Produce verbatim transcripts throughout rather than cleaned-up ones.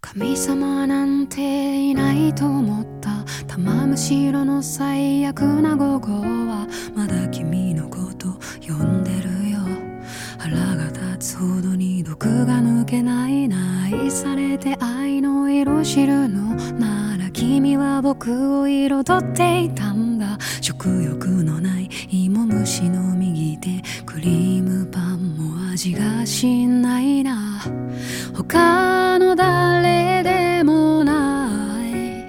神様なんていないと思った玉虫色の最悪な午後はまだ君のこと呼んでるよ。腹が立つほどに毒が抜けないな。愛されて愛の色知るのなら君は僕を彩っていたんだ。食欲のない芋虫の右手クリームパンも味がしないな。他の誰でもない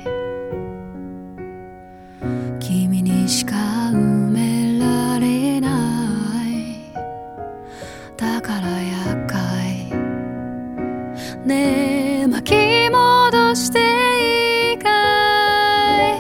君にしか埋められない。だから厄介ねえ巻き戻していいかい。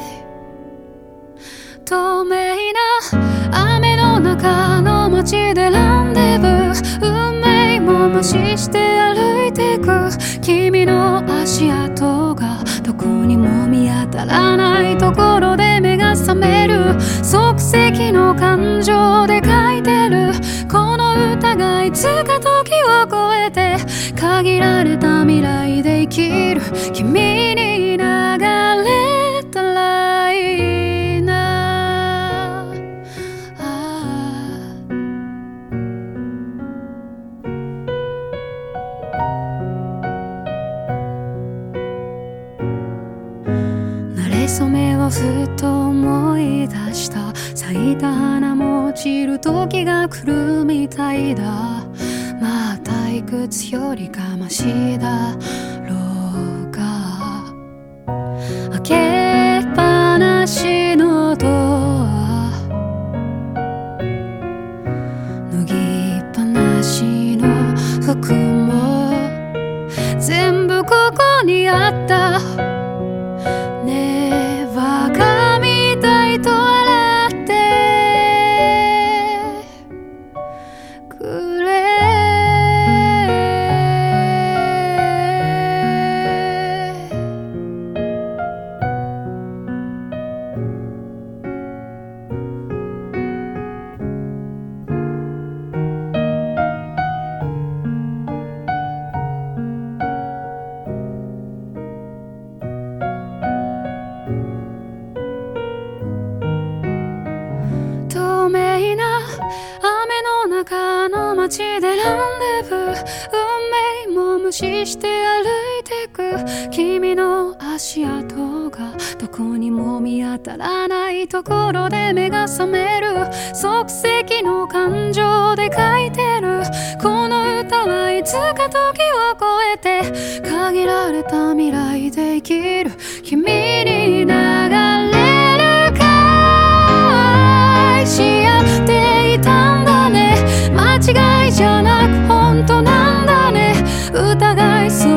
透明な雨の中の街でランデブー運命も無視して歩いてく君の足跡がどこにも見当たらないところで目が覚める。即席の感情で書いてるこの歌がいつか時を超えて限られた未来で生きる君に流れたらいいな。あ慣れ初めをふっと思い出した咲いた花も落ちる時が来るみたいだ。まあ退屈よりかましだろうが開けっぱなしのドア脱ぎっぱなしの服も全部ここにあった。ねえバカみたいと笑ってくれ。透明な雨の中の街でランデブー運命も無視して歩いてく君の足跡がどこにも見当たらないところで目が覚める。即席の感情で書いてるこの歌はいつか時を超えて限られた未来で生きる君に流れるかい。し合っていたんだね間違いじゃなく本当なんだね。疑いそう